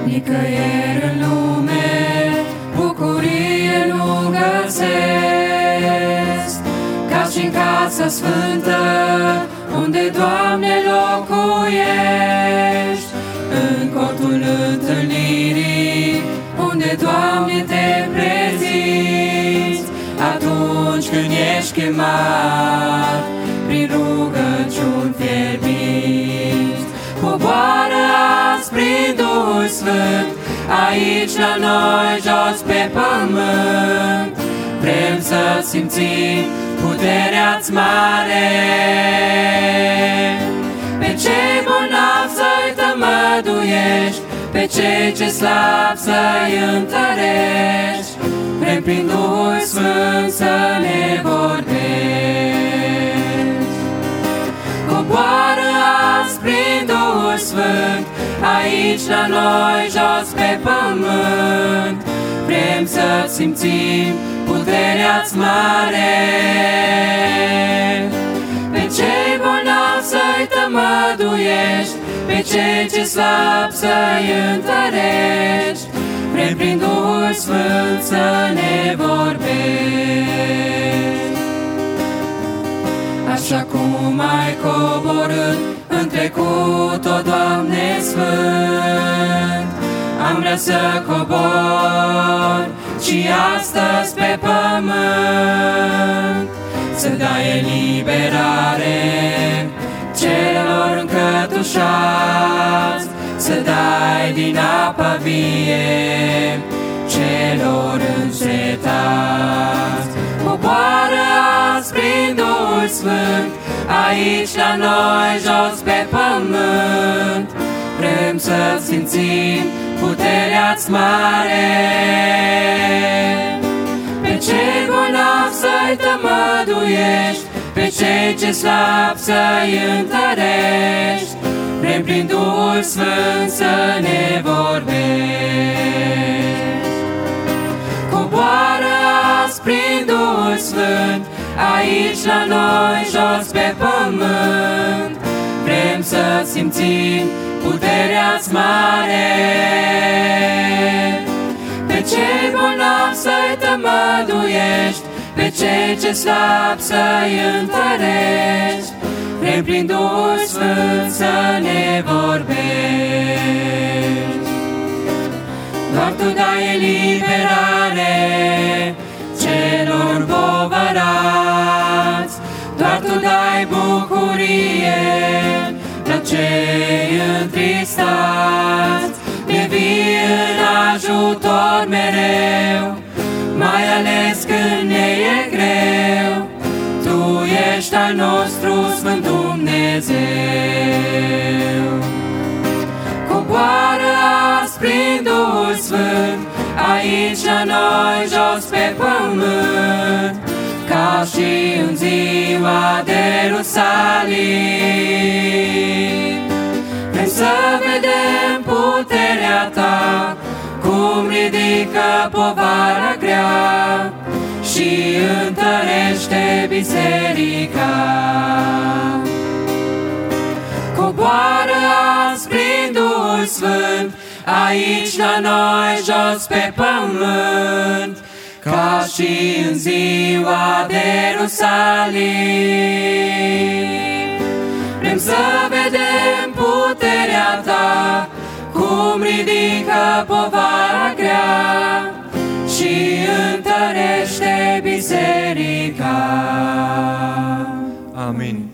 Nicăieri în lume bucurie nu găsesc, ca și-n casa sfântă, unde, Doamne, locuiești. În cortul întâlnirii, unde, Doamne, te prezinți, atunci când ești chemat, prin rugăciuni fierbinți. Coboară azi prin Duhul Sfânt, aici la noi jos pe pământ. Vrem să simțim puterea-ți mare, pe cei bolnavi să-i tămăduiești, pe cei ce slab să-i întărești. Vrem prin Duhul Sfânt să ne vorbești. Coboară azi prin Duhul Sfânt, aici la noi jos pe pământ. Vrem să simțim puterea-ți mare, pe cei bolnavi să-i tămăduiești, pe cei ce slab să-i întărești. Vrem prin Duhul Sfânt să ne vorbești. Așa cum ai coborât în trecut, o Doamne Sfânt, am vrea să cobor și astăzi pe pământ, să dai eliberare celor încătușați, să dai din apa vie celor încetați. Coboară azi prin Duhul Sfânt, aici la noi jos pe pământ. Vrem să simțim puterea-ți mare, pe cei bolnavi să-i tămăduiești, pe cei ce slab să-i întărești. Vrem prin Duhul Sfânt să ne vorbești. Coboară azi prin Duhul Sfânt, aici la noi jos pe pământ. Vrem să simțim puterea-ți mare, pe cei bolnavi să-i tămăduiești, pe cei ce slab să-i întărești. Vrem prin Duhul Sfânt să ne vorbești. Doar Tu dai eliberare celor împovărați, doar Tu dai bucurie la cei întristați. Ne vii în ajutor mereu, mai ales când ne e greu. Tu ești al nostru Sfânt Dumnezeu. Coboară azi prin Duhul Sfânt, aici la noi jos pe pământ, ca și în ziua de Ierusalim. Vrem să vedem puterea Ta, cum ridică povara grea și întărește biserica. Coboară azi prin Duhul Sfânt, aici la noi jos pe pământ, ca și în ziua de Ierusalim. Vrem să vedem puterea Ta, cum ridică povara grea și întărește biserica. Amin.